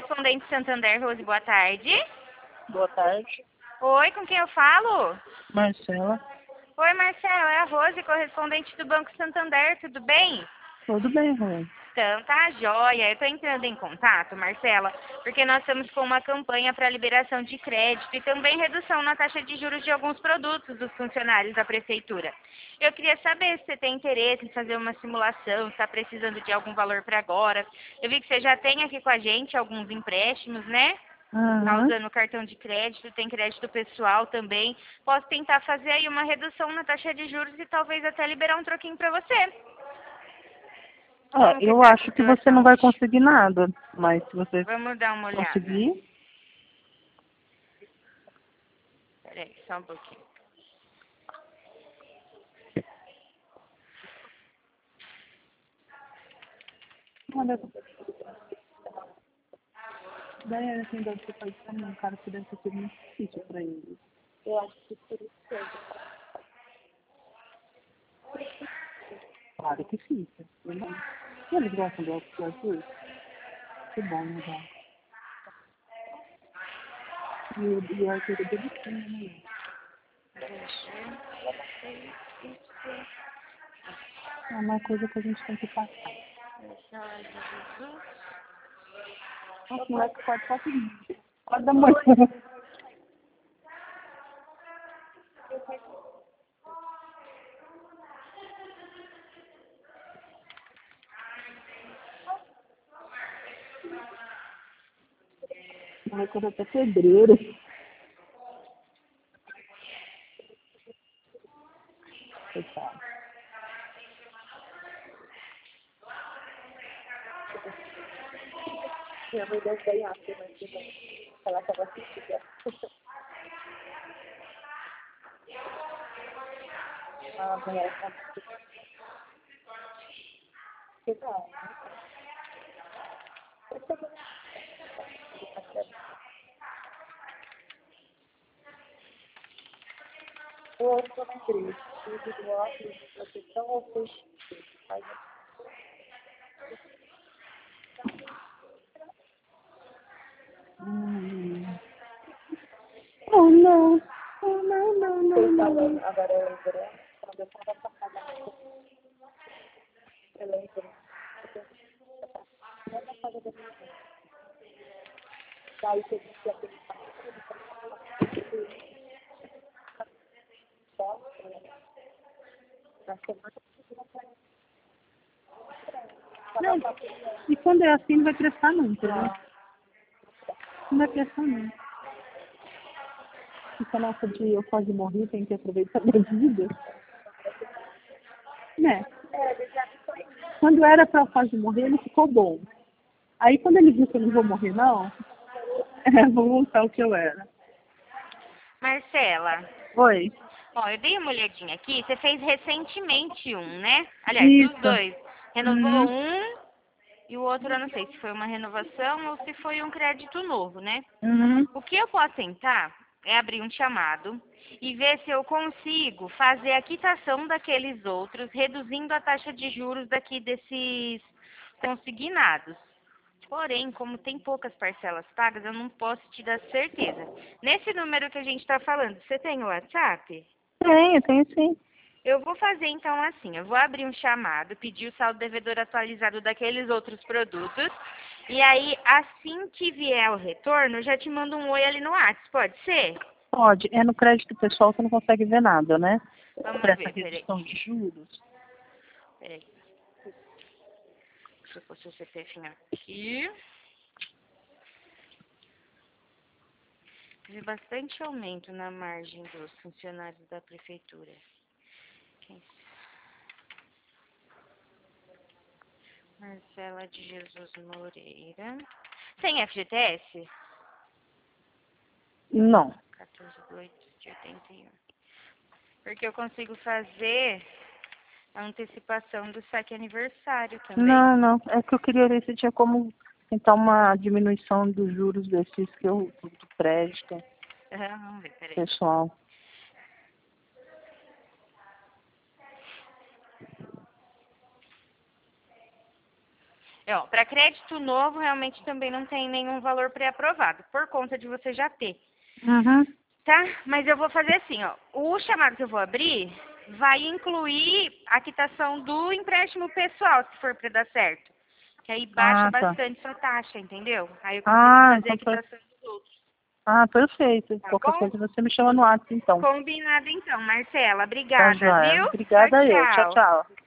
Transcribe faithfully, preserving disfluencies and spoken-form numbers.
correspondente Santander, Rose, boa tarde. Boa tarde. Oi, com quem eu falo? Marcela. Oi, Marcela, é a Rose, correspondente do Banco Santander, tudo bem? Tudo bem, Rose? Então, tá joia. Eu tô entrando em contato, Marcela, porque nós estamos com uma campanha para liberação de crédito e também redução na taxa de juros de alguns produtos dos funcionários da prefeitura. Eu queria saber se você tem interesse em fazer uma simulação, se está precisando de algum valor para agora. Eu vi que você já tem aqui com a gente alguns empréstimos, né? Tá Uhum. usando o cartão de crédito, tem crédito pessoal também. Posso tentar fazer aí uma redução na taxa de juros e talvez até liberar um troquinho para você. Como É, que eu tá a acho que você não situação vai hoje? conseguir nada, mas se você Vamos dar uma olhada. conseguir, Peraí, só um pouquinho. olha, daí assim, deve ter feito também, um cara que deve ter sido muito difícil pra ele. Eu acho que por isso que claro que fica. Né? E eles gostam do Arthur? Que bom, né, já. E o, e o Arthur é bonitinho, né? É uma coisa que a gente tem que passar. Nossa, o moleque pode só seguir. Pode dar muito. O moleque é até pedreiro. Coitado. Minha mãe deve ganhar, mas ela estava assistindo. Ah, ganhar essa que bom. O outro na igreja, tudo do óculos de proteção ou fecho. Hum. Oh, não. Oh, não, não, não, não. Agora eu lembro, quando eu estava passada, eu lembro. Eu na casa da minha mãe. Daí que a gente ia pensar. Na semana. Não, e quando é assim não vai prestar muito, né? Não vai prestar muito. Fica nossa de eu quase morri, tem que aproveitar a minha vida. Né? Quando era pra eu quase morrer, ele ficou bom. Aí quando ele viu que eu não vou morrer, não, é, vou voltar ao que eu era. Marcela, Oi. ó, eu dei uma olhadinha aqui. Você fez recentemente um, né? Aliás, dos Isso. dois. Renovou Uhum. um e o outro eu não sei se foi uma renovação ou se foi um crédito novo, né? Uhum. O que eu posso tentar é abrir um chamado e ver se eu consigo fazer a quitação daqueles outros, reduzindo a taxa de juros daqui desses consignados. Porém, como tem poucas parcelas pagas, eu não posso te dar certeza. Nesse número que a gente está falando, você tem o WhatsApp? Tenho, tenho sim. Eu vou fazer então assim, eu vou abrir um chamado, pedir o saldo devedor atualizado daqueles outros produtos, e aí assim que vier o retorno, eu já te mando um oi ali no WhatsApp, pode ser? Pode. É no crédito pessoal você não consegue ver nada, né? Vamos Para essa ver, peraí, redução de juros. peraí. Deixa eu pôr seu C P F aqui. Teve bastante aumento na margem dos funcionários da prefeitura. Quem Marcela de Jesus Moreira. Tem F G T S? Não. quatorze de oito de oitenta e um. Porque eu consigo fazer a antecipação do saque aniversário também. Não, não. É que eu queria ver se tinha como tentar uma diminuição dos juros desses que eu, do do crédito Aham, vamos ver, peraí. pessoal. É, ó, para crédito novo, realmente também não tem nenhum valor pré-aprovado, por conta de você já ter. Uhum. Tá? Mas eu vou fazer assim, ó. O chamado que eu vou abrir vai incluir a quitação do empréstimo pessoal, se for para dar certo. Que aí baixa Ah, tá. bastante sua taxa, entendeu? Aí eu consigo Ah, fazer a então per- quitação dos outros. ah, perfeito. Tá Qualquer bom? coisa você me chama no WhatsApp, então. Combinado então, Marcela. Tá, Obrigada, joia. viu? Tchau, Obrigada eu. Tchau, tchau. tchau.